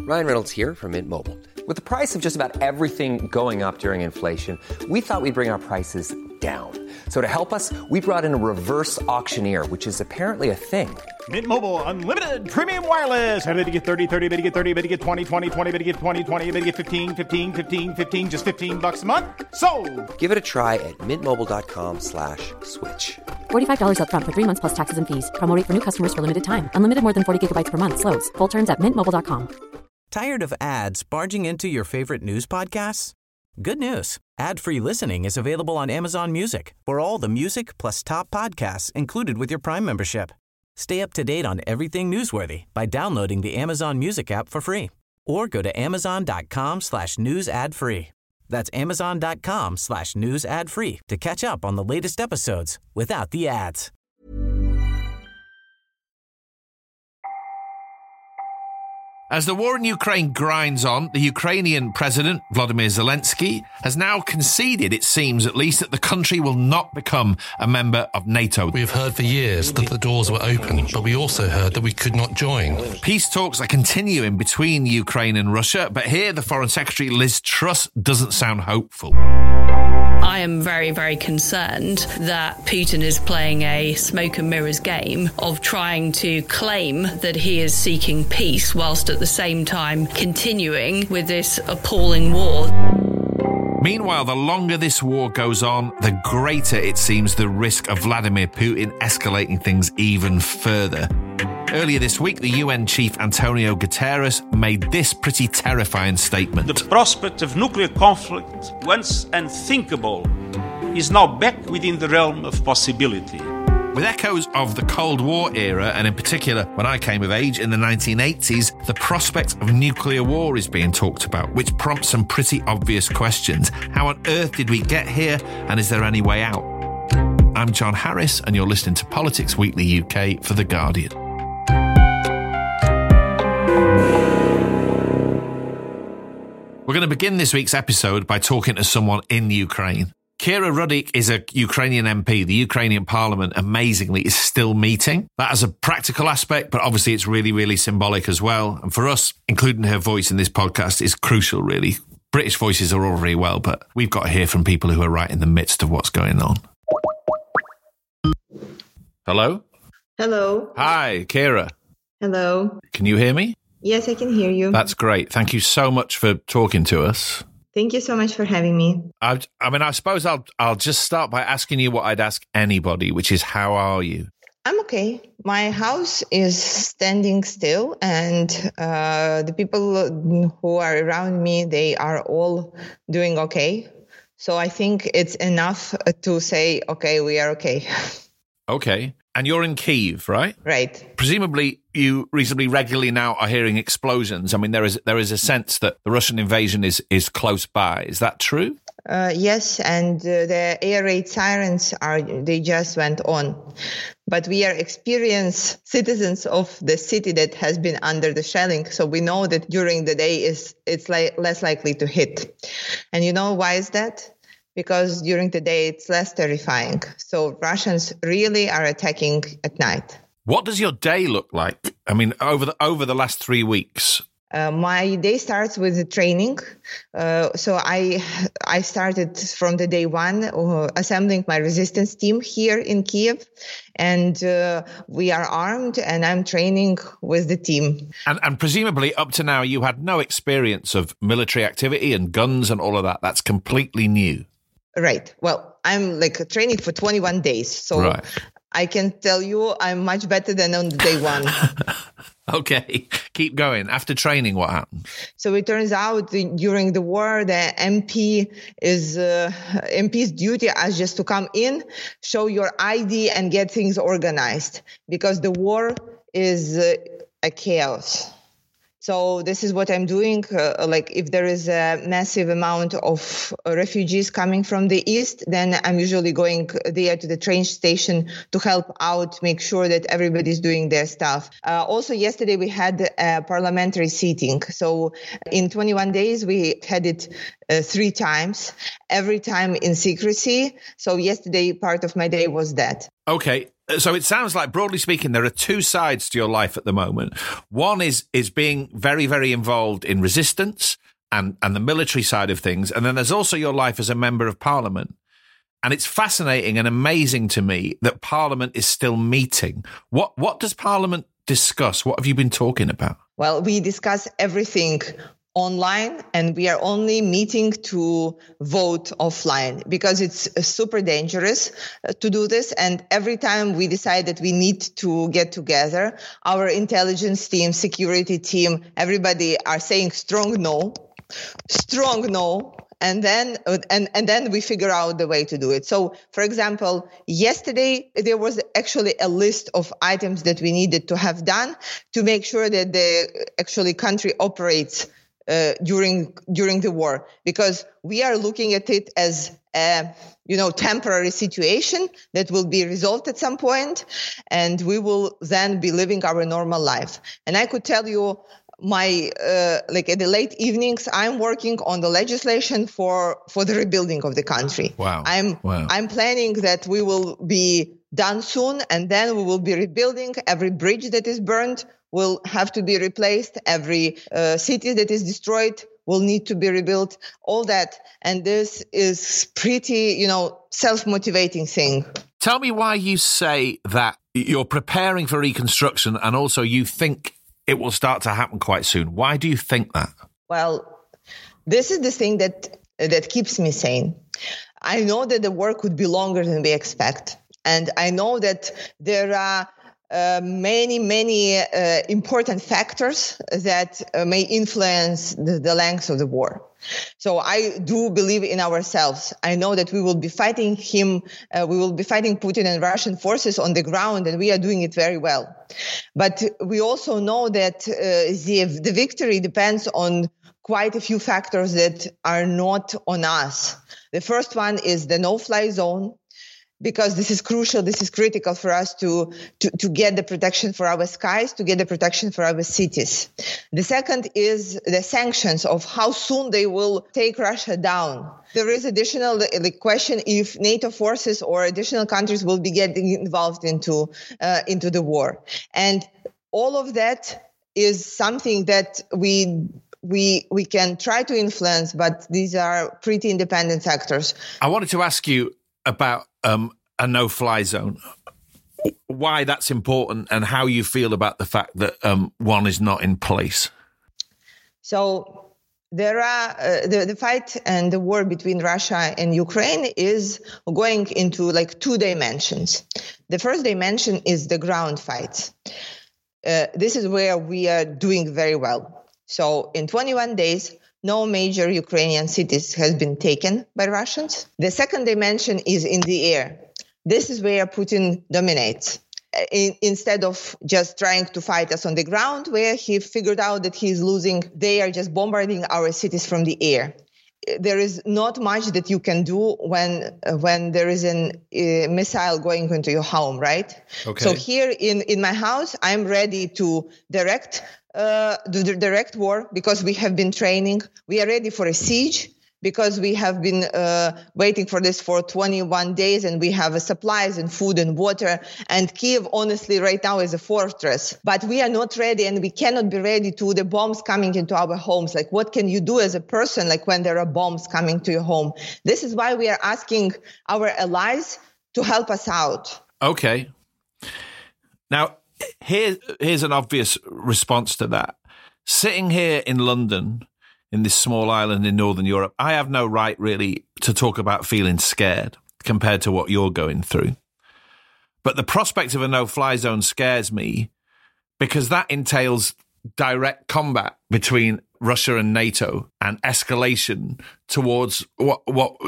Ryan Reynolds here from Mint Mobile. With the price of just about everything going up during inflation, we thought we'd bring our prices down. So to help us, we brought in a reverse auctioneer, which is apparently a thing. Mint Mobile Unlimited Premium Wireless. How to get 30, 30, bit to get 30, bit to get 20, 20, 20, bit to get 20, 20, bit to get 15, 15, 15, 15, just $15 a month? Sold! Give it a try at mintmobile.com/switch. $45 up front for 3 months plus taxes and fees. Promo rate for new customers for limited time. Unlimited more than 40 gigabytes per month. Slows full terms at mintmobile.com. Tired of ads barging into your favorite news podcasts? Good news. Ad-free listening is available on Amazon Music for all the music plus top podcasts included with your Prime membership. Stay up to date on everything newsworthy by downloading the Amazon Music app for free or go to amazon.com/news ad free. That's amazon.com/news ad free to catch up on the latest episodes without the ads. As the war in Ukraine grinds on, the Ukrainian President, Volodymyr Zelensky, has now conceded, it seems at least, that the country will not become a member of NATO. We have heard for years that the doors were open, but we also heard that we could not join. Peace talks are continuing between Ukraine and Russia, but here the Foreign Secretary Liz Truss doesn't sound hopeful. I am very, very concerned that Putin is playing a smoke and mirrors game of trying to claim that he is seeking peace whilst at the same time continuing with this appalling war. Meanwhile, the longer this war goes on, the greater it seems the risk of Vladimir Putin escalating things even further. Earlier this week, the UN chief Antonio Guterres made this pretty terrifying statement. The prospect of nuclear conflict, once unthinkable, is now back within the realm of possibility. With echoes of the Cold War era, and in particular when I came of age in the 1980s, the prospect of nuclear war is being talked about, which prompts some pretty obvious questions. How on earth did we get here, and is there any way out? I'm John Harris, and you're listening to Politics Weekly UK for The Guardian. We're going to begin this week's episode by talking to someone in Ukraine. Kira Rudik is a Ukrainian MP. The Ukrainian parliament, amazingly, is still meeting. That has a practical aspect, but obviously it's really, really symbolic as well. And for us, including her voice in this podcast is crucial, really. British voices are all very well, but we've got to hear from people who are right in the midst of what's going on. Hello? Hello. Hi, Kira. Hello. Can you hear me? Yes, I can hear you. That's great. Thank you so much for talking to us. Thank you so much for having me. I suppose I'll just start by asking you what I'd ask anybody, which is, how are you? I'm okay. My house is standing still, and the people who are around me, they are all doing okay. So I think it's enough to say, okay, we are okay. Okay. And you're in Kyiv, right? Right. Presumably, you reasonably regularly now are hearing explosions. I mean, there is a sense that the Russian invasion is close by. Is that true? Yes, and the air raid sirens they just went on. But we are experienced citizens of the city that has been under the shelling, so we know that during the day it's less likely to hit. And you know why is that? Because during the day it's less terrifying. So Russians really are attacking at night. What does your day look like? I mean, over the last 3 weeks. My day starts with the training. So I started from the day one assembling my resistance team here in Kyiv. And we are armed and I'm training with the team. And presumably up to now you had no experience of military activity and guns and all of that. That's completely new. Right. Well, I'm training for 21 days. So right. I can tell you I'm much better than on the day one. Okay. Keep going. After training, what happened? So it turns out during the war, the MP's duty is just to come in, show your ID and get things organized because the war is a chaos. So this is what I'm doing. If there is a massive amount of refugees coming from the east, then I'm usually going there to the train station to help out, make sure that everybody's doing their stuff. Also, yesterday we had a parliamentary seating. So in 21 days, we had it 3 times, every time in secrecy. So yesterday, part of my day was that. Okay. So it sounds like, broadly speaking, there are two sides to your life at the moment. One is being very, very involved in resistance and the military side of things. And then there's also your life as a member of parliament. And it's fascinating and amazing to me that Parliament is still meeting. What does Parliament discuss? What have you been talking about? Well, we discuss everything online, and we are only meeting to vote offline because it's super dangerous to do this. And every time we decide that we need to get together, our intelligence team, security team, everybody are saying strong no. And then we figure out the way to do it. So, for example, yesterday there was actually a list of items that we needed to have done to make sure that the country operates during the war, because we are looking at it as a temporary situation that will be resolved at some point, and we will then be living our normal life. And I could tell you, my at the late evenings, I'm working on the legislation for the rebuilding of the country. Wow. I'm planning that we will be done soon, and then we will be rebuilding. Every bridge that is burned will have to be replaced. Every city that is destroyed will need to be rebuilt. All that, and this is pretty, self-motivating thing. Tell me why you say that you're preparing for reconstruction, and also you think it will start to happen quite soon. Why do you think that? Well, this is the thing that keeps me sane. I know that the war could be longer than we expect. And I know that there are many important factors that may influence the length of the war. So I do believe in ourselves. I know that we will be fighting him. We will be fighting Putin and Russian forces on the ground, and we are doing it very well. But we also know that the victory depends on quite a few factors that are not on us. The first one is the no-fly zone, because this is crucial, this is critical for us to get the protection for our skies, to get the protection for our cities. The second is the sanctions, of how soon they will take Russia down. There is additional question if NATO forces or additional countries will be getting involved into the war. And all of that is something that we can try to influence, but these are pretty independent factors. I wanted to ask you about a no-fly zone, why that's important, and how you feel about the fact that one is not in place. So there are the fight and the war between Russia and Ukraine is going into two dimensions. The first dimension is the ground fight. This is where we are doing very well. So in 21 days, no major Ukrainian cities has been taken by Russians. The second dimension is in the air. This is where Putin dominates. Instead of just trying to fight us on the ground, where he figured out that he's losing, they are just bombarding our cities from the air. There is not much that you can do when there is a missile going into your home, right? Okay. So here in my house, I'm ready to direct war because we have been training. We are ready for a siege because we have been waiting for this for 21 days, and we have supplies and food and water. And Kyiv, honestly, right now is a fortress. But we are not ready, and we cannot be ready to the bombs coming into our homes. What can you do as a person, when there are bombs coming to your home? This is why we are asking our allies to help us out. Okay. Now, here's an obvious response to that. Sitting here in London, in this small island in Northern Europe, I have no right really to talk about feeling scared compared to what you're going through. But the prospect of a no-fly zone scares me because that entails direct combat between Russia and NATO and escalation towards what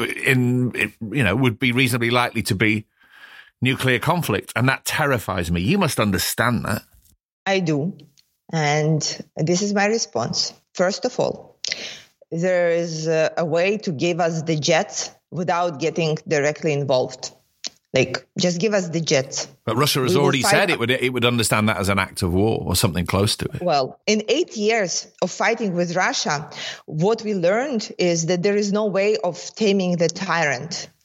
would be reasonably likely to be nuclear conflict. And that terrifies me. You must understand that. I do. And this is my response. First of all, there is a way to give us the jets without getting directly involved. Just give us the jets. But Russia has already said it would understand that as an act of war or something close to it. Well, in 8 years of fighting with Russia, what we learned is that there is no way of taming the tyrant.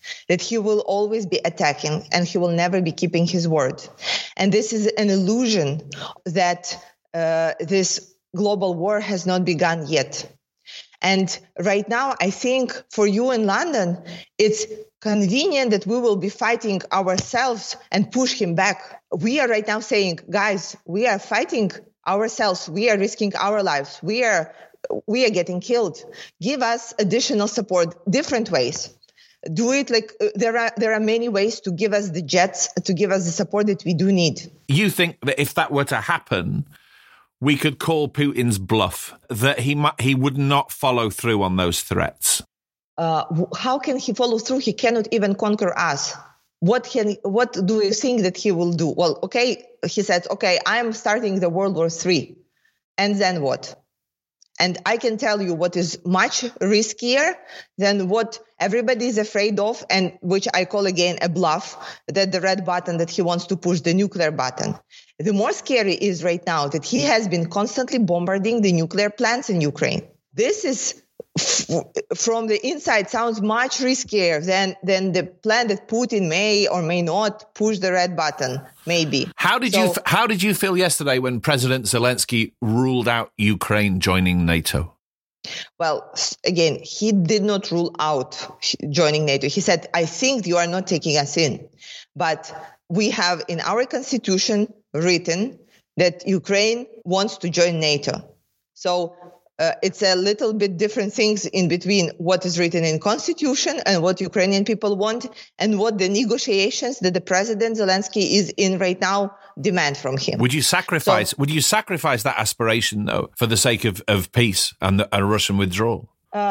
that he will always be attacking and he will never be keeping his word. And this is an illusion that this global war has not begun yet. And right now, I think for you in London, it's convenient that we will be fighting ourselves and push him back. We are right now saying, guys, we are fighting ourselves. We are risking our lives. We are getting killed. Give us additional support, different ways. Do it like there are many ways to give us the jets, to give us the support that we do need. You think that if that were to happen, we could call Putin's bluff, that he would not follow through on those threats? How can he follow through? He cannot even conquer us. What do you think that he will do? Well, okay, he said, okay, I am starting the World War III. And then what? And I can tell you what is much riskier than what everybody is afraid of, and which I call again a bluff, that the red button that he wants to push, the nuclear button. The more scary is right now that he has been constantly bombarding the nuclear plants in Ukraine. This is, from the inside, sounds much riskier than the plan that Putin may or may not push the red button, maybe. How did you feel yesterday when President Zelensky ruled out Ukraine joining NATO? Well, again, he did not rule out joining NATO. He said, I think you are not taking us in. But we have in our constitution written that Ukraine wants to join NATO. So it's a little bit different things in between what is written in constitution and what Ukrainian people want and what the negotiations that the President Zelensky is in right now demand from him. Would you sacrifice that aspiration, though, for the sake of peace and a Russian withdrawal?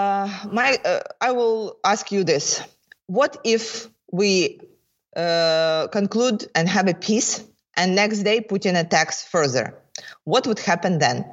I will ask you this. What if we conclude and have a peace and next day Putin attacks further? What would happen then?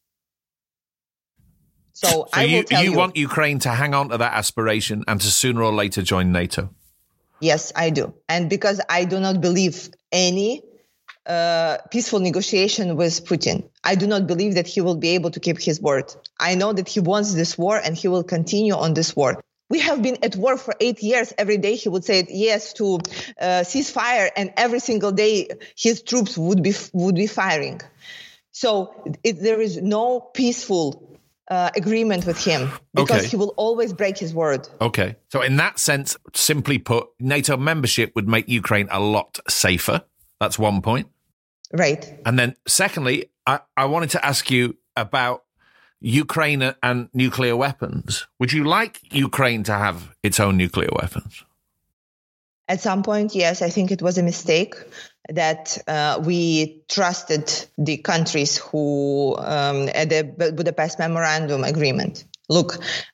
So you want Ukraine to hang on to that aspiration and to sooner or later join NATO? Yes, I do. And because I do not believe any peaceful negotiation with Putin, I do not believe that he will be able to keep his word. I know that he wants this war and he will continue on this war. We have been at war for 8 years. Every day he would say yes to ceasefire, and every single day his troops would be firing. So there is no peaceful agreement with him because he will always break his word. Okay. So in that sense, simply put, NATO membership would make Ukraine a lot safer. That's one point. Right. And then secondly, I wanted to ask you about Ukraine and nuclear weapons. Would you like Ukraine to have its own nuclear weapons? At some point, yes, I think it was a mistake that we trusted the countries who at the Budapest Memorandum Agreement. Look,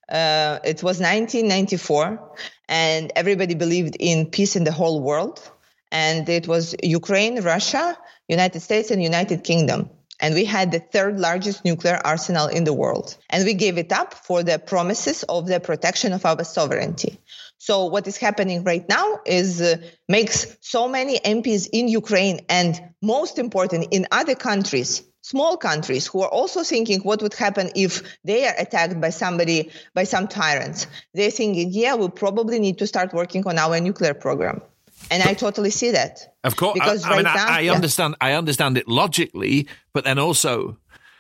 it was 1994 and everybody believed in peace in the whole world. And it was Ukraine, Russia, United States, and United Kingdom. And we had the third largest nuclear arsenal in the world. And we gave it up for the promises of the protection of our sovereignty. So what is happening right now is makes so many MPs in Ukraine and most important in other countries, small countries who are also thinking what would happen if they are attacked by somebody, by some tyrants. They're thinking, yeah, we probably need to start working on our nuclear program. And I totally see that. Of course, because I understand it logically, but then also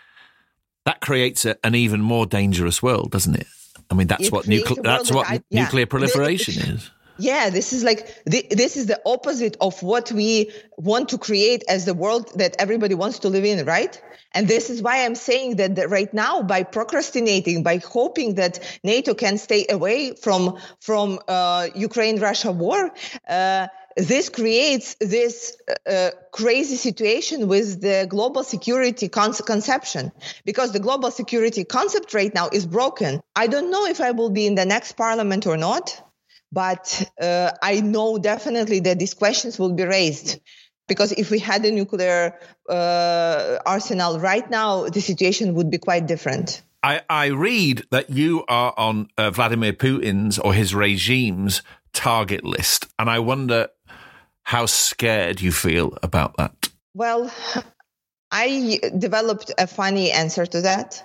that creates an even more dangerous world, doesn't it? I mean, that's what nuclear proliferation is. Yeah, this is the opposite of what we want to create as the world that everybody wants to live in, right? And this is why I'm saying that right now, by procrastinating, by hoping that NATO can stay away from Ukraine-Russia war, this creates this crazy situation with the global security conception, because the global security concept right now is broken. I don't know if I will be in the next parliament or not, but I know definitely that these questions will be raised. Because if we had a nuclear arsenal right now, the situation would be quite different. I read that you are on Vladimir Putin's or his regime's target list, and I wonder how scared you feel about that. Well, I developed a funny answer to that.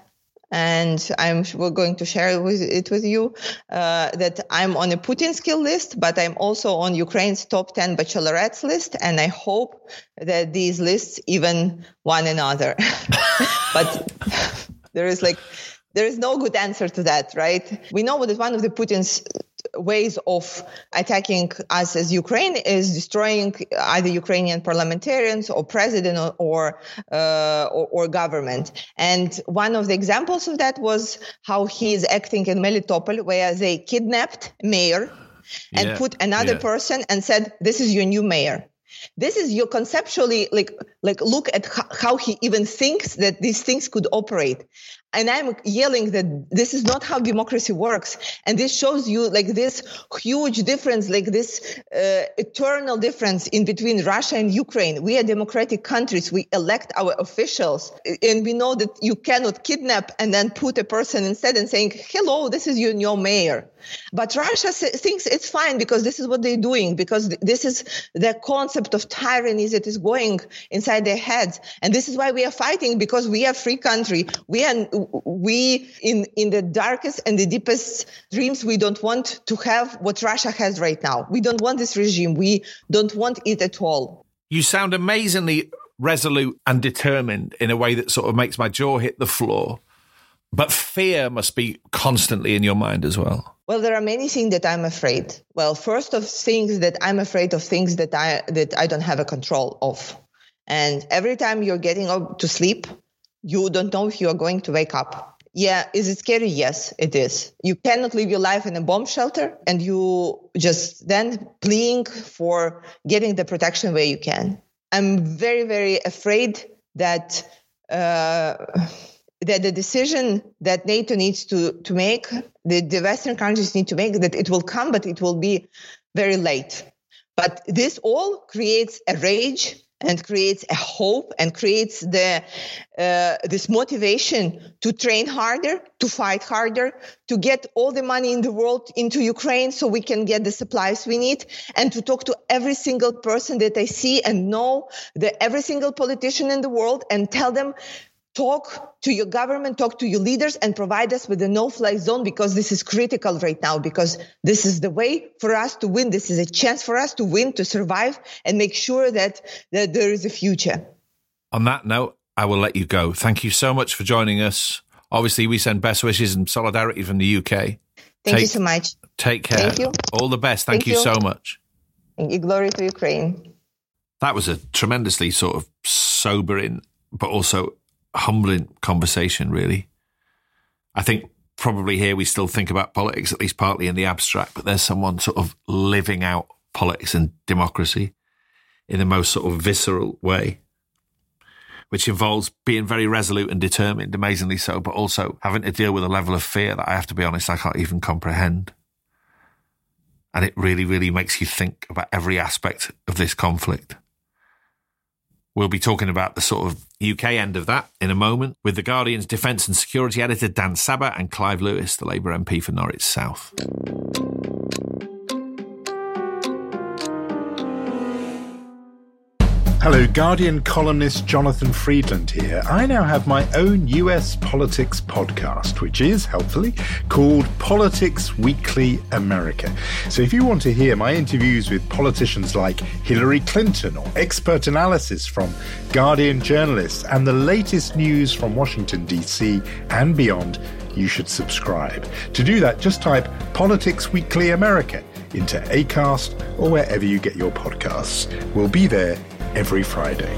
and we're going to share it with you, that I'm on a Putin skill list, but I'm also on Ukraine's top 10 bachelorettes list, and I hope that these lists even one another. But there is no good answer to that, right? We know that one of the Putin's ways of attacking us as Ukraine is destroying either Ukrainian parliamentarians or president or government. And one of the examples of that was how he is acting in Melitopol, where they kidnapped mayor and put another person and said, "This is your new mayor." This is your conceptually like look at how he even thinks that these things could operate. And I'm yelling that this is not how democracy works. And this shows you like this huge difference, like this eternal difference in between Russia and Ukraine. We are democratic countries. We elect our officials. And we know that you cannot kidnap and then put a person instead and saying, "Hello, this is your new mayor." But Russia thinks it's fine because this is what they're doing, because this is the concept of tyranny that is going inside their heads. And this is why we are fighting, because we are a free country. We in the darkest and the deepest dreams, we don't want to have what Russia has right now. We don't want this regime. We don't want it at all. You sound amazingly resolute and determined in a way that sort of makes my jaw hit the floor. But fear must be constantly in your mind as well. Well, there are many things that I'm afraid. Well, first of things that I'm afraid of things that I don't have a control of. And every time you're getting up to sleep, you don't know if you are going to wake up. Yeah, is it scary? Yes, it is. You cannot live your life in a bomb shelter and you just then pleading for getting the protection where you can. I'm very, very afraid that the decision that NATO needs to make, the Western countries need to make, that it will come, but it will be very late. But this all creates a rage and creates a hope and creates this motivation to train harder, to fight harder, to get all the money in the world into Ukraine so we can get the supplies we need, and to talk to every single person that I see and know, every single politician in the world, and tell them, talk to your government, talk to your leaders, and provide us with a no-fly zone, because this is critical right now, because this is the way for us to win. This is a chance for us to win, to survive, and make sure that there is a future. On that note, I will let you go. Thank you so much for joining us. Obviously, we send best wishes and solidarity from the UK. Thank you so much. Take care. Thank you. All the best. Thank you so much. And glory to Ukraine. That was a tremendously sort of sobering, but also humbling conversation, really. I think probably here we still think about politics, at least partly in the abstract, but there's someone sort of living out politics and democracy in the most sort of visceral way, which involves being very resolute and determined, amazingly so, but also having to deal with a level of fear that I have to be honest, I can't even comprehend. And it really, really makes you think about every aspect of this conflict. We'll be talking about the sort of UK end of that in a moment with The Guardian's defence and security editor Dan Sabbah and Clive Lewis, the Labour MP for Norwich South. Hello, Guardian columnist Jonathan Freedland here. I now have my own US politics podcast, which is, helpfully, called Politics Weekly America. So if you want to hear my interviews with politicians like Hillary Clinton or expert analysis from Guardian journalists and the latest news from Washington, D.C. and beyond, you should subscribe. To do that, just type Politics Weekly America into Acast or wherever you get your podcasts. We'll be there every Friday.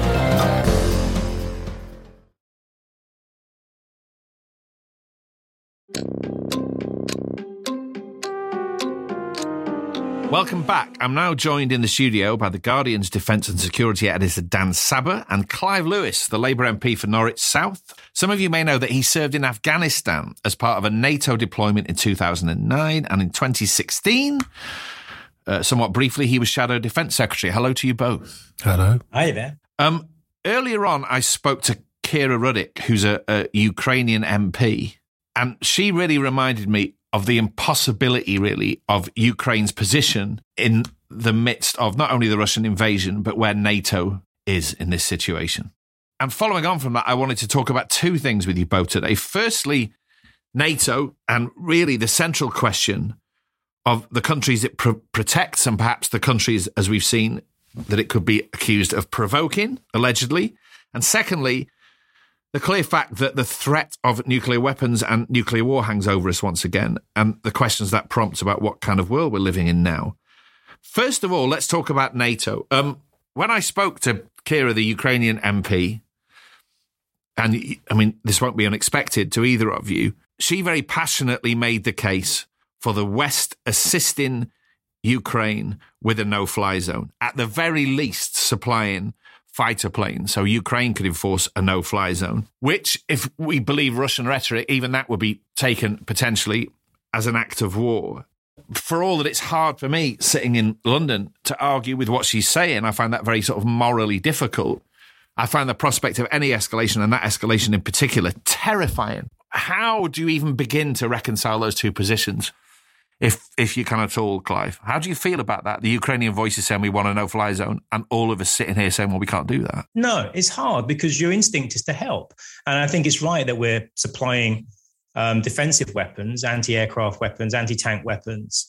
Welcome back. I'm now joined in the studio by The Guardian's defence and security editor Dan Sabbah and Clive Lewis, the Labour MP for Norwich South. Some of you may know that he served in Afghanistan as part of a NATO deployment in 2009, and in 2016... somewhat briefly, he was Shadow Defence Secretary. Hello to you both. Hello. Hi there. Earlier on, I spoke to Kira Rudik, who's a Ukrainian MP, and she really reminded me of the impossibility, really, of Ukraine's position in the midst of not only the Russian invasion, but where NATO is in this situation. And following on from that, I wanted to talk about two things with you both today. Firstly, NATO, and really the central question of the countries it protects, and perhaps the countries, as we've seen, that it could be accused of provoking, allegedly. And secondly, the clear fact that the threat of nuclear weapons and nuclear war hangs over us once again, and the questions that prompts about what kind of world we're living in now. First of all, let's talk about NATO. When I spoke to Kira, the Ukrainian MP, and I mean, this won't be unexpected to either of you, she very passionately made the case for the West assisting Ukraine with a no-fly zone, at the very least supplying fighter planes, so Ukraine could enforce a no-fly zone, which, if we believe Russian rhetoric, even that would be taken potentially as an act of war. For all that it's hard for me, sitting in London, to argue with what she's saying, I find that very sort of morally difficult. I find the prospect of any escalation, and that escalation in particular, terrifying. How do you even begin to reconcile those two positions, if you can at all, Clive? How do you feel about that? The Ukrainian voice is saying we want a no-fly zone, and all of us sitting here saying, well, we can't do that. No, it's hard because your instinct is to help. And I think it's right that we're supplying defensive weapons, anti-aircraft weapons, anti-tank weapons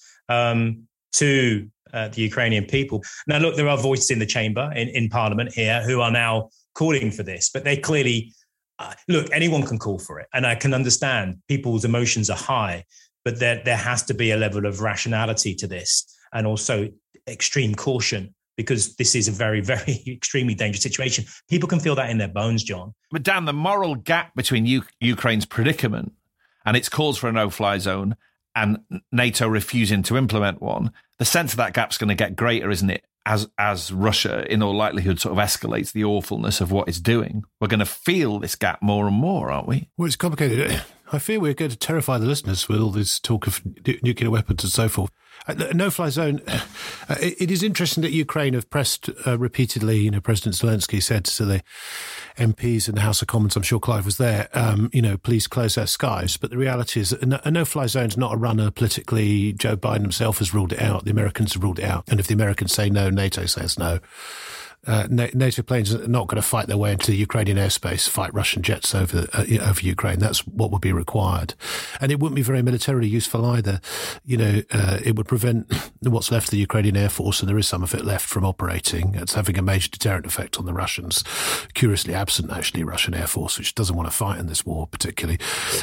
to the Ukrainian people. Now, look, there are voices in the chamber, in Parliament here, who are now calling for this, but they clearly, look, anyone can call for it. And I can understand people's emotions are high, but there has to be a level of rationality to this, and also extreme caution, because this is a very, very extremely dangerous situation. People can feel that in their bones, John. But Dan, the moral gap between Ukraine's predicament and its calls for a no-fly zone and NATO refusing to implement one, the sense of that gap's going to get greater, isn't it? As Russia, in all likelihood, sort of escalates the awfulness of what it's doing. We're going to feel this gap more and more, aren't we? Well, it's complicated. I fear we're going to terrify the listeners with all this talk of nuclear weapons and so forth. No-fly zone. It is interesting that Ukraine have pressed repeatedly. You know, President Zelensky said to the MPs in the House of Commons, I'm sure Clive was there, please close our skies. But the reality is that a no-fly zone is not a runner politically. Joe Biden himself has ruled it out. The Americans have ruled it out. And if the Americans say no, NATO says no. NATO planes are not going to fight their way into Ukrainian airspace, fight Russian jets over Ukraine. That's what would be required. And it wouldn't be very militarily useful either. You know, it would prevent what's left of the Ukrainian Air Force, and there is some of it left, from operating. It's having a major deterrent effect on the Russians. Curiously absent, actually, Russian Air Force, which doesn't want to fight in this war particularly,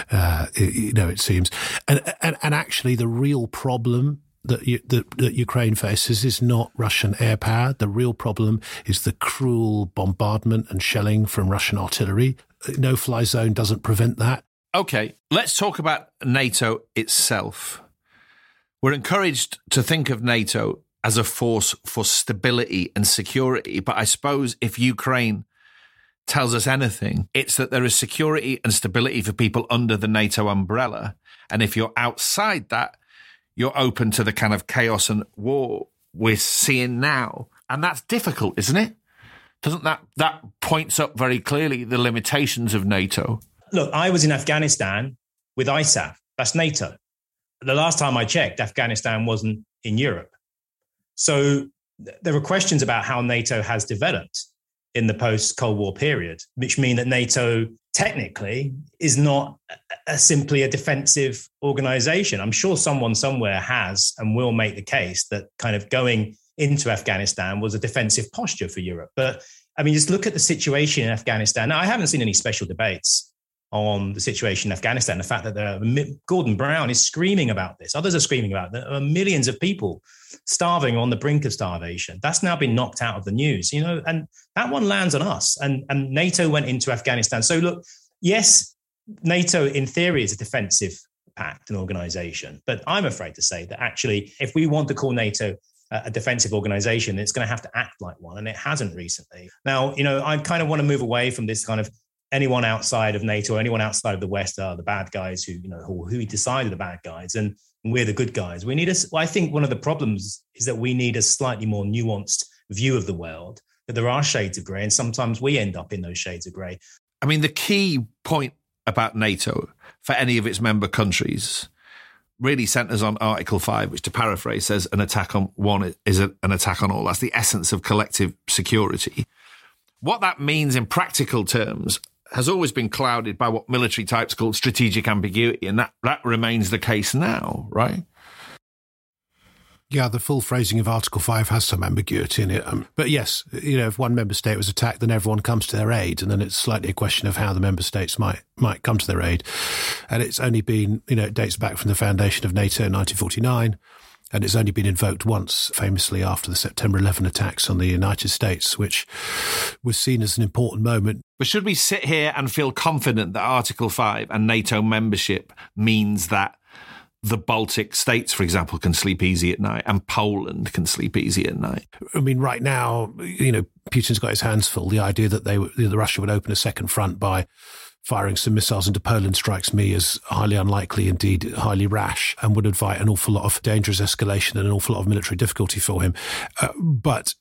it seems. And actually the real problem that Ukraine faces is not Russian air power. The real problem is the cruel bombardment and shelling from Russian artillery. No-fly zone doesn't prevent that. Okay, let's talk about NATO itself. We're encouraged to think of NATO as a force for stability and security, but I suppose if Ukraine tells us anything, it's that there is security and stability for people under the NATO umbrella. And if you're outside that, you're open to the kind of chaos and war we're seeing now. And that's difficult, isn't it? Doesn't that points up very clearly the limitations of NATO? Look, I was in Afghanistan with ISAF. That's NATO. The last time I checked, Afghanistan wasn't in Europe. So there are questions about how NATO has developed in the post-Cold War period, which mean that NATO technically is not simply a defensive organization. I'm sure someone somewhere has and will make the case that kind of going into Afghanistan was a defensive posture for Europe. But I mean, just look at the situation in Afghanistan. Now, I haven't seen any special debates on the situation in Afghanistan. The fact that Gordon Brown is screaming about this. Others are screaming about it. There are millions of people starving on the brink of starvation. That's now been knocked out of the news, and that one lands on us. And NATO went into Afghanistan. So look, yes, NATO in theory is a defensive pact and organization. But I'm afraid to say that actually, if we want to call NATO a defensive organization, it's going to have to act like one. And it hasn't recently. Now, I kind of want to move away from this kind of anyone outside of NATO or anyone outside of the West are the bad guys who we decide are the bad guys and we're the good guys. I think one of the problems is that we need a slightly more nuanced view of the world, that there are shades of grey and sometimes we end up in those shades of grey. I mean, the key point about NATO for any of its member countries really centres on Article 5, which, to paraphrase, says an attack on one is an attack on all. That's the essence of collective security. what that means in practical terms has always been clouded by what military types call strategic ambiguity, and that remains the case now, right? Yeah, the full phrasing of Article 5 has some ambiguity in it. But yes, if one member state was attacked, then everyone comes to their aid. And then it's slightly a question of how the member states might come to their aid. And it's only been, it dates back from the foundation of NATO in 1949. And it's only been invoked once, famously after the September 11 attacks on the United States, which was seen as an important moment. But should we sit here and feel confident that Article 5 and NATO membership means that the Baltic states, for example, can sleep easy at night, and Poland can sleep easy at night? I mean, right now, Putin's got his hands full. The idea that Russia would open a second front by firing some missiles into Poland strikes me as highly unlikely, indeed highly rash, and would invite an awful lot of dangerous escalation and an awful lot of military difficulty for him. But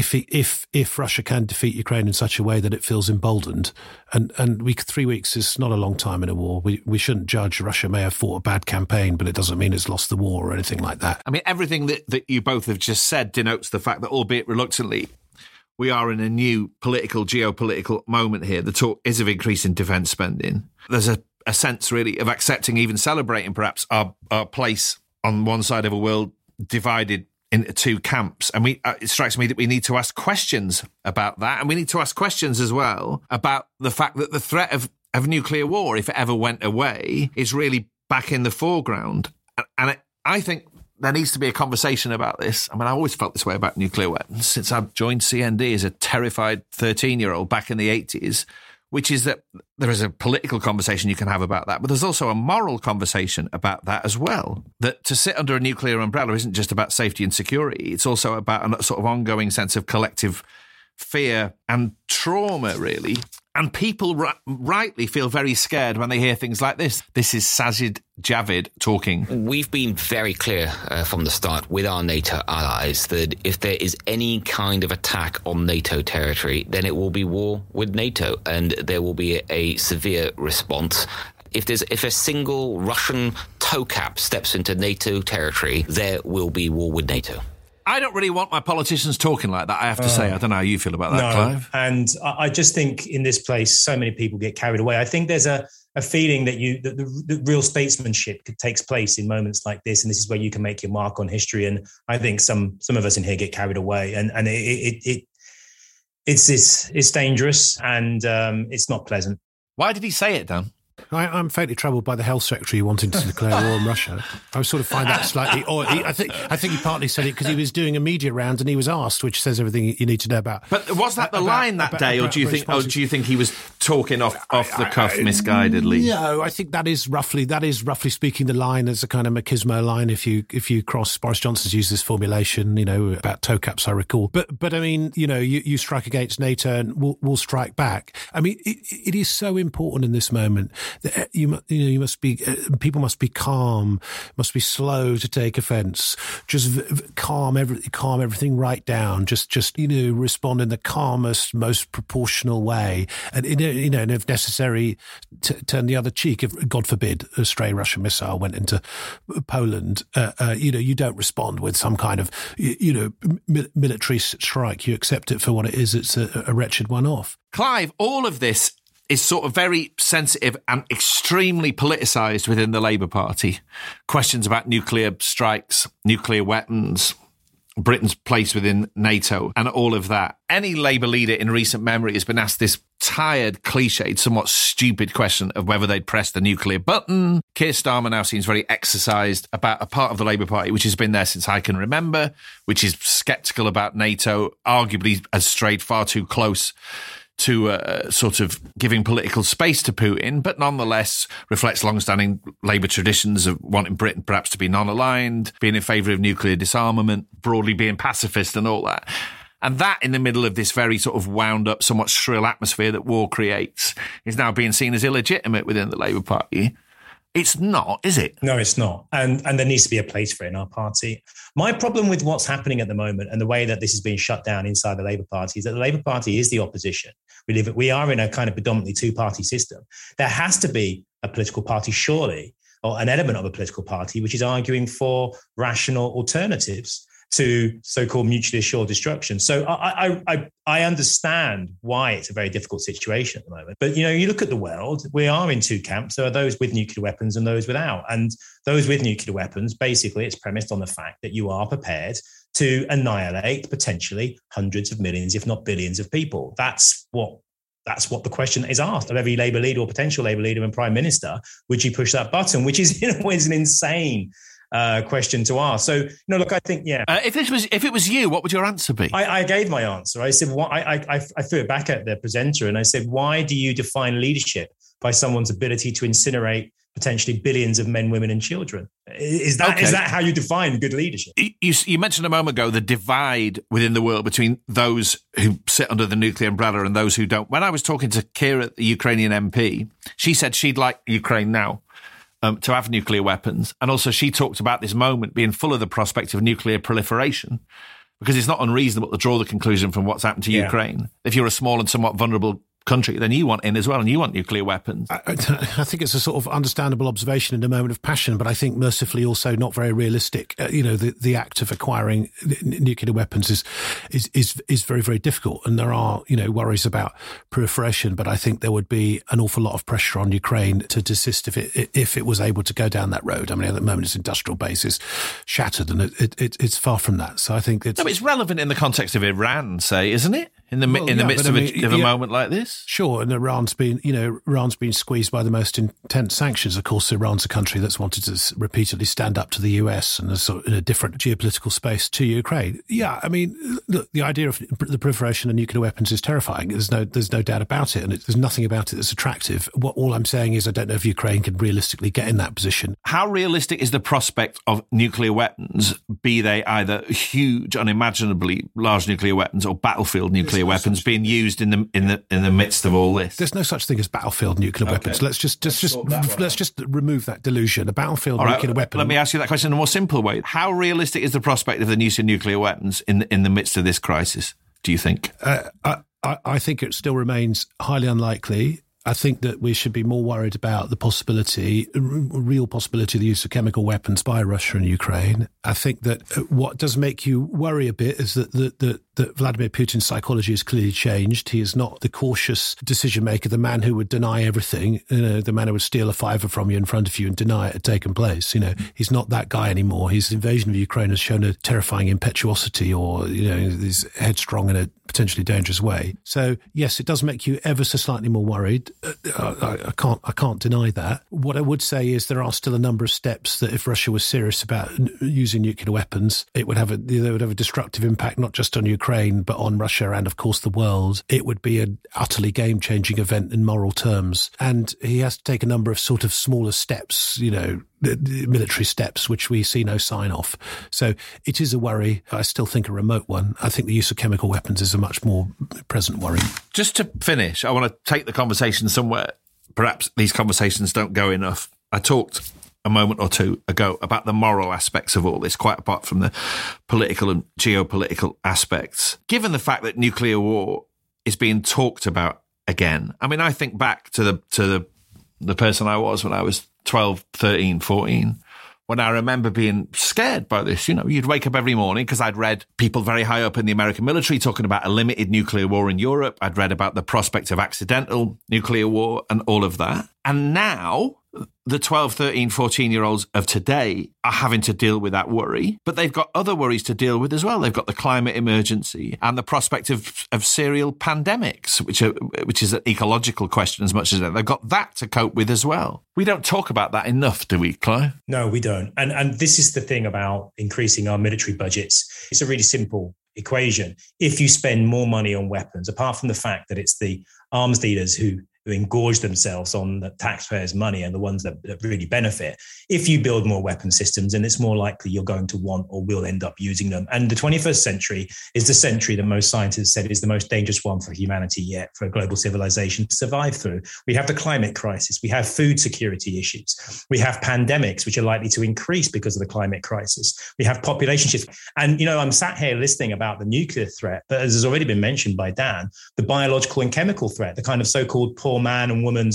if Russia can defeat Ukraine in such a way that it feels emboldened, and 3 weeks is not a long time in a war. We shouldn't judge. Russia may have fought a bad campaign, but it doesn't mean it's lost the war or anything like that. I mean, everything that you both have just said denotes the fact that, albeit reluctantly, we are in a new geopolitical moment here. The talk is of increasing defence spending. There's a sense, really, of accepting, even celebrating, perhaps, our place on one side of a world divided into two camps. And it strikes me that we need to ask questions about that. And we need to ask questions as well about the fact that the threat of nuclear war, if it ever went away, is really back in the foreground. And I think there needs to be a conversation about this. I mean, I always felt this way about nuclear weapons since I joined CND as a terrified 13-year-old back in the 80s, which is that there is a political conversation you can have about that, but there's also a moral conversation about that as well. That to sit under a nuclear umbrella isn't just about safety and security. It's also about a sort of ongoing sense of collective fear and trauma, really. And people rightly feel very scared when they hear things like this. This is Sajid Javid talking. We've been very clear from the start with our NATO allies that if there is any kind of attack on NATO territory, then it will be war with NATO, and there will be a severe response. If a single Russian toe cap steps into NATO territory, there will be war with NATO. I don't really want my politicians talking like that, I have to say. I don't know how you feel about that, Clive. And I just think in this place, so many people get carried away. I think there's a feeling that the real statesmanship takes place in moments like this, and this is where you can make your mark on history. And I think some of us in here get carried away, and it's dangerous, and it's not pleasant. Why did he say it, Dan? I'm faintly troubled by the health secretary wanting to declare war on Russia. I sort of find that slightly odd. I think he partly said it because he was doing a media round and he was asked, which says everything you need to know about. But was that the line that day, or do you think he was talking off the cuff misguidedly? No, I think that is roughly speaking the line as a kind of machismo line. If you cross, Boris Johnson's used this formulation, about toe caps, I recall. But I mean, you strike against NATO and we'll strike back. I mean, it is so important in this moment. People must be calm, must be slow to take offence. Just calm everything right down. Just respond in the calmest, most proportional way, and and if necessary, turn the other cheek. If God forbid a stray Russian missile went into Poland, you don't respond with some kind of military strike. You accept it for what it is. It's a wretched one-off. Clive, all of this is sort of very sensitive and extremely politicised within the Labour Party. Questions about nuclear strikes, nuclear weapons, Britain's place within NATO, and all of that. Any Labour leader in recent memory has been asked this tired, cliched, somewhat stupid question of whether they'd press the nuclear button. Keir Starmer now seems very exercised about a part of the Labour Party which has been there since I can remember, which is sceptical about NATO, arguably has strayed far too close to sort of giving political space to Putin, but nonetheless reflects long-standing Labour traditions of wanting Britain perhaps to be non-aligned, being in favour of nuclear disarmament, broadly being pacifist and all that. And that, in the middle of this very sort of wound-up, somewhat shrill atmosphere that war creates, is now being seen as illegitimate within the Labour Party. It's not, is it? No, it's not. And there needs to be a place for it in our party. My problem with what's happening at the moment and the way that this is being shut down inside the Labour Party is that the Labour Party is the opposition. We are in a kind of predominantly two-party system. There has to be a political party, surely, or an element of a political party, which is arguing for rational alternatives. to so-called mutually assured destruction. So I understand why it's a very difficult situation at the moment. But, you look at the world, we are in two camps. There are those with nuclear weapons and those without. And those with nuclear weapons, basically, it's premised on the fact that you are prepared to annihilate potentially hundreds of millions, if not billions of people. That's what the question is asked of every Labour leader or potential Labour leader and Prime Minister. Would you push that button? Which is, is an insane question to ask. So, look, I think, yeah. If it was you, what would your answer be? I gave my answer. I said, I threw it back at the presenter and I said, why do you define leadership by someone's ability to incinerate potentially billions of men, women and children? Is that how you define good leadership? You mentioned a moment ago the divide within the world between those who sit under the nuclear umbrella and those who don't. When I was talking to Kira, the Ukrainian MP, she said she'd like Ukraine now to have nuclear weapons. And also she talked about this moment being full of the prospect of nuclear proliferation, because it's not unreasonable to draw the conclusion from what's happened to Ukraine. If you're a small and somewhat vulnerable country, then you want in as well, and you want nuclear weapons. I think it's a sort of understandable observation in a moment of passion, but I think mercifully also not very realistic. The act of acquiring nuclear weapons is very, very difficult, and there are worries about proliferation. But I think there would be an awful lot of pressure on Ukraine to desist if it was able to go down that road. I mean, at the moment, its industrial base is shattered, and it's far from that. So I think it's relevant in the context of Iran, say, isn't it? In the midst of a moment like this? Sure, and Iran's been squeezed by the most intense sanctions. Of course, Iran's a country that's wanted to repeatedly stand up to the US and is sort of in a different geopolitical space to Ukraine. Yeah, I mean, look, the idea of the proliferation of nuclear weapons is terrifying. There's no doubt about it, and there's nothing about it that's attractive. All I'm saying is I don't know if Ukraine can realistically get in that position. How realistic is the prospect of nuclear weapons, be they either huge, unimaginably large nuclear weapons or battlefield nuclear weapons being used in the midst of all this? There's no such thing as battlefield nuclear weapons. Let's just remove that delusion. A battlefield nuclear weapon. Let me ask you that question in a more simple way. How realistic is the prospect of the use of nuclear weapons in the midst of this crisis, do you think? I think it still remains highly unlikely. I think that we should be more worried about the real possibility of the use of chemical weapons by Russia and Ukraine. I think that what does make you worry a bit is that Vladimir Putin's psychology has clearly changed. He is not the cautious decision maker, the man who would deny everything, the man who would steal a fiver from you in front of you and deny it had taken place. He's not that guy anymore. His invasion of Ukraine has shown a terrifying impetuosity, or he's headstrong in a potentially dangerous way. So yes, it does make you ever so slightly more worried. I can't deny that. What I would say is there are still a number of steps that if Russia was serious about using nuclear weapons, they would have a destructive impact not just on Ukraine but on Russia and of course the world. It would be an utterly game-changing event in moral terms, and he has to take a number of sort of smaller steps, military steps, which we see no sign of. So it is a worry. I still think a remote one. I think the use of chemical weapons is a much more present worry. Just to finish, I want to take the conversation somewhere. Perhaps these conversations don't go enough. I talked a moment or two ago about the moral aspects of all this, quite apart from the political and geopolitical aspects. Given the fact that nuclear war is being talked about again, I mean, I think back to the person I was when I was 12, 13, 14, when I remember being scared by this. You'd wake up every morning because I'd read people very high up in the American military talking about a limited nuclear war in Europe. I'd read about the prospect of accidental nuclear war and all of that. And now the 12, 13, 14-year-olds of today are having to deal with that worry, but they've got other worries to deal with as well. They've got the climate emergency and the prospect of serial pandemics, which is an ecological question as much as that. They've got that to cope with as well. We don't talk about that enough, do we, Clive? No, we don't. And this is the thing about increasing our military budgets. It's a really simple equation. If you spend more money on weapons, apart from the fact that it's the arms dealers who engorge themselves on the taxpayers' money and the ones that really benefit. If you build more weapon systems, then it's more likely you're going to want or will end up using them. And the 21st century is the century that most scientists said is the most dangerous one for humanity yet, for a global civilization to survive through. We have the climate crisis. We have food security issues. We have pandemics, which are likely to increase because of the climate crisis. We have population shifts. And, I'm sat here listening about the nuclear threat, but as has already been mentioned by Dan, the biological and chemical threat, the kind of so-called poor man and woman's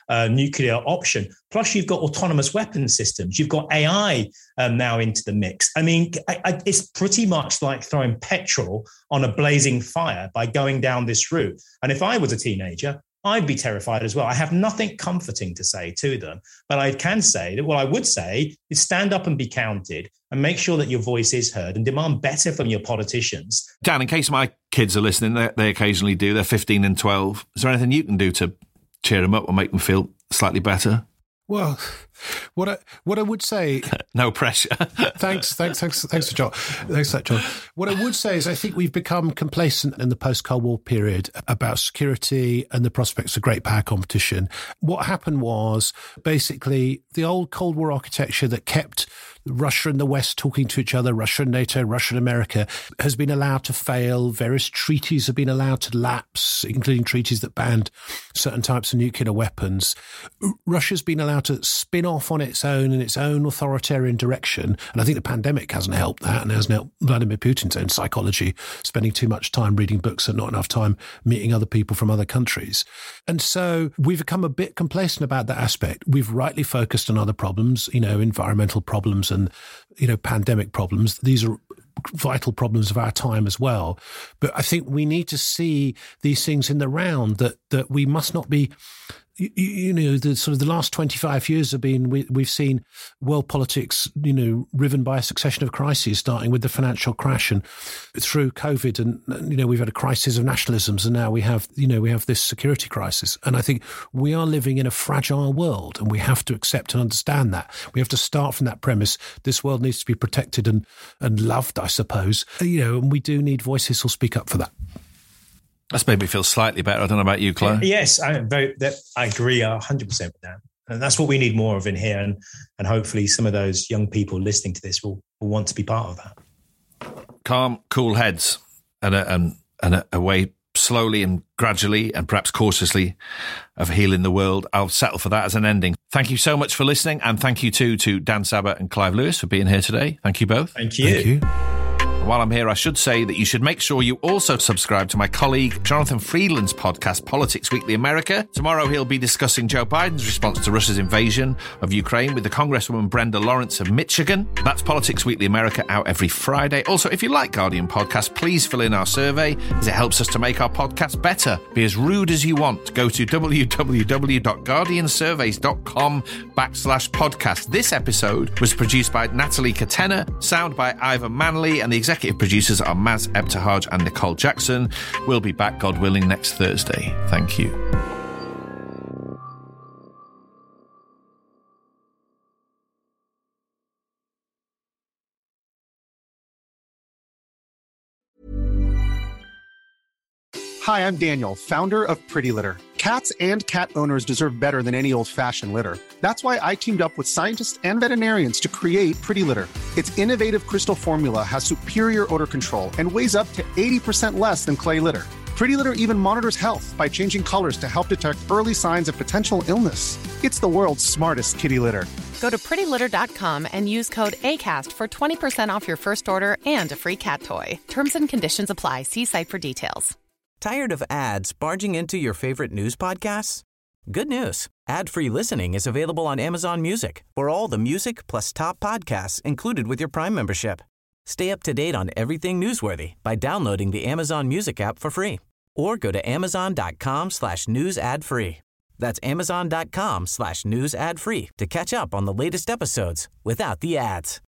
nuclear option. Plus, you've got autonomous weapons systems. You've got AI now into the mix. I mean, it's pretty much like throwing petrol on a blazing fire by going down this route. And if I was a teenager, I'd be terrified as well. I have nothing comforting to say to them, but I can say that what I would say is stand up and be counted and make sure that your voice is heard and demand better from your politicians. Dan, in case my kids are listening, they occasionally do, they're 15 and 12. Is there anything you can do to cheer them up or make them feel slightly better? Well, what I would say, no pressure. Thanks, John. Thanks for that, John. What I would say is I think we've become complacent in the post-Cold War period about security and the prospects of great power competition. What happened was basically the old Cold War architecture that kept Russia and the West talking to each other, Russia and NATO, Russia and America, has been allowed to fail. Various treaties have been allowed to lapse, including treaties that banned certain types of nuclear weapons. Russia's been allowed to spin off on its own in its own authoritarian direction. And I think the pandemic hasn't helped that, and hasn't helped Vladimir Putin's own psychology, spending too much time reading books and not enough time meeting other people from other countries. And so we've become a bit complacent about that aspect. We've rightly focused on other problems, environmental problems and, pandemic problems. These are vital problems of our time as well. But I think we need to see these things in the round that we must not be, the last 25 years have been, we've seen world politics, riven by a succession of crises, starting with the financial crash and through COVID. And, we've had a crisis of nationalisms, and now we have this security crisis. And I think we are living in a fragile world, and we have to accept and understand that. We have to start from that premise. This world needs to be protected and loved, I suppose. And we do need voices who'll speak up for that. That's made me feel slightly better. I don't know about you, Claire. Yes, I agree 100% with that. And that's what we need more of in here. And hopefully some of those young people listening to this will want to be part of that. Calm, cool heads and a way slowly and gradually and perhaps cautiously of healing the world. I'll settle for that as an ending. Thank you so much for listening. And thank you too to Dan Sabat and Clive Lewis for being here today. Thank you both. Thank you. Thank you. While I'm here, I should say that you should make sure you also subscribe to my colleague Jonathan Friedland's podcast, Politics Weekly America. Tomorrow he'll be discussing Joe Biden's response to Russia's invasion of Ukraine with the Congresswoman Brenda Lawrence of Michigan. That's Politics Weekly America, out every Friday. Also, if you like Guardian Podcast, please fill in our survey, as it helps us to make our podcast better. Be as rude as you want. Go to www.guardiansurveys.com/podcast. This episode was produced by Natalie Katena, sound by Ivan Manley, and the executive producers are Maz Ebtehaj and Nicole Jackson. We'll be back, God willing, next Thursday. Thank you. Hi, I'm Daniel, founder of Pretty Litter. Cats and cat owners deserve better than any old-fashioned litter. That's why I teamed up with scientists and veterinarians to create Pretty Litter. Its innovative crystal formula has superior odor control and weighs up to 80% less than clay litter. Pretty Litter even monitors health by changing colors to help detect early signs of potential illness. It's the world's smartest kitty litter. Go to prettylitter.com and use code ACAST for 20% off your first order and a free cat toy. Terms and conditions apply. See site for details. Tired of ads barging into your favorite news podcasts? Good news. Ad-free listening is available on Amazon Music for all the music plus top podcasts included with your Prime membership. Stay up to date on everything newsworthy by downloading the Amazon Music app for free or go to amazon.com/news ad free. That's amazon.com/news ad free to catch up on the latest episodes without the ads.